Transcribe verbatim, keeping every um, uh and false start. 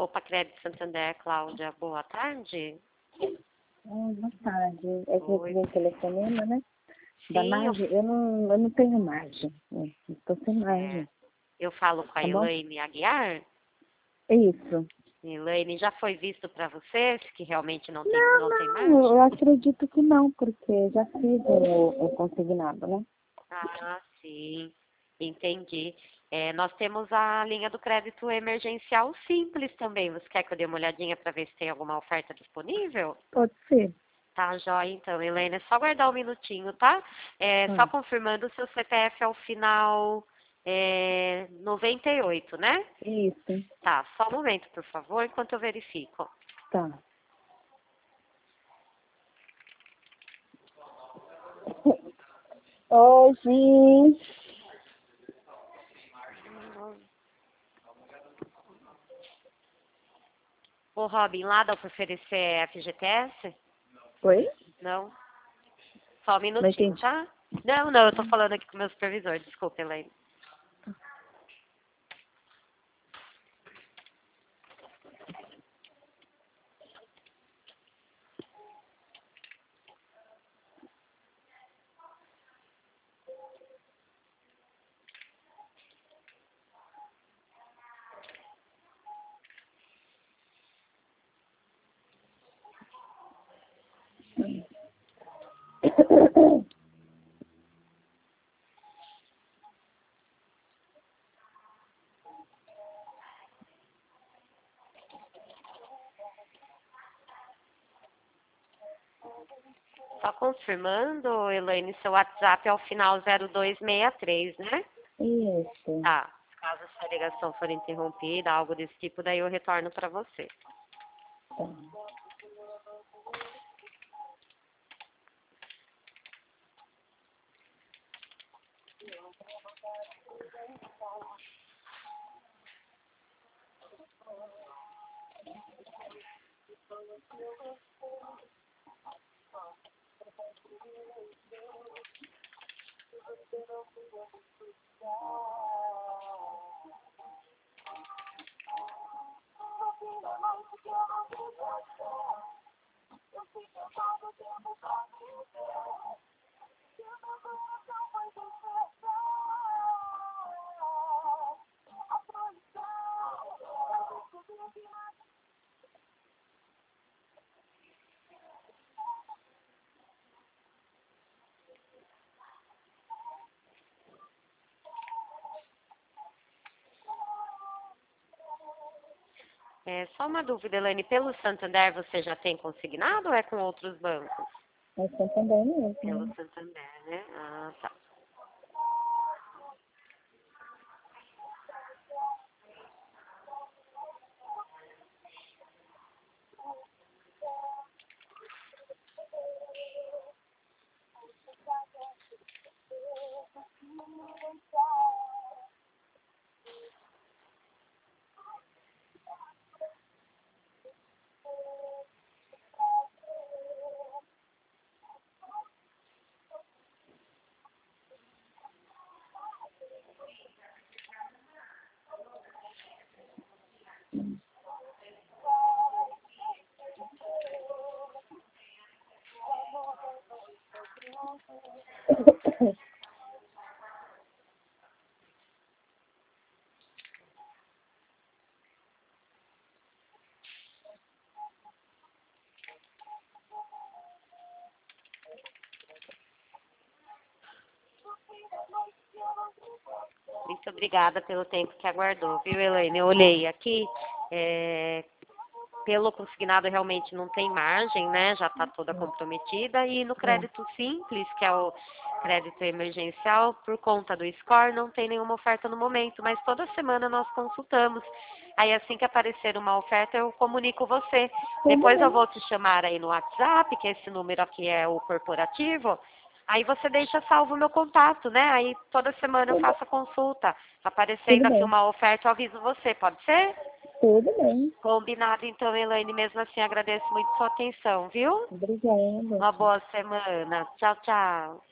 Opa, Crédito Santander, Cláudia, boa tarde. Ah, boa tarde. É que eu Oi. tive um telefonema, né? Da Sim, eu, margem. Eu não, eu não tenho margem. Estou sem é, margem. eu falo com a Tá bom? Elaine Aguiar. É isso. Elaine, já foi visto para você que realmente não tem, Não, não tem não. margem? Eu acredito que não, porque já fiz o, o consignado, né? Ah, sim, entendi. É, nós temos a linha do crédito emergencial simples também. Você quer que eu dê uma olhadinha para ver se tem alguma oferta disponível? Pode ser. Tá, joia, então, Helena, é só guardar um minutinho, tá? É, só Ah, confirmando o seu C P F ao final é, noventa e oito, né? isso. Tá, só um momento, por favor, enquanto eu verifico. Tá. Hoje. Ô, Robin, lá dá pra oferecer F G T S? Oi? Não? Só um Não minutinho, entendi. tá? Não, não, eu tô falando aqui com o meu supervisor, desculpa, Helena. Só confirmando, Elaine, seu WhatsApp é o final zero dois seis três, né? Isso. Tá. Caso sua ligação for interrompida, algo desse tipo, daí eu retorno para você. Tá. É, só uma dúvida, Elaine, pelo Santander você já tem consignado ou é com outros bancos? É Santander mesmo, Pelo né? Santander, né? Ah, tá. Muito obrigada pelo tempo que aguardou, viu, Elaine? Eu olhei aqui, é, pelo consignado realmente não tem margem, né? Já está toda comprometida. E no É. crédito simples, que é o crédito emergencial, por conta do score, não tem nenhuma oferta no momento, mas toda semana nós consultamos. Aí assim que aparecer uma oferta, eu comunico você. Tudo Depois eu bem. vou te chamar aí no WhatsApp, que esse número aqui é o corporativo. Aí você deixa salvo o meu contato, né? Aí toda semana eu Tudo, faço a consulta. tudo Aparecendo aqui bem. uma oferta, eu aviso você, pode ser? Tudo bem. Combinado, então, Elaine. Mesmo assim, agradeço muito sua atenção, viu? Obrigada. Uma boa semana. Tchau, tchau.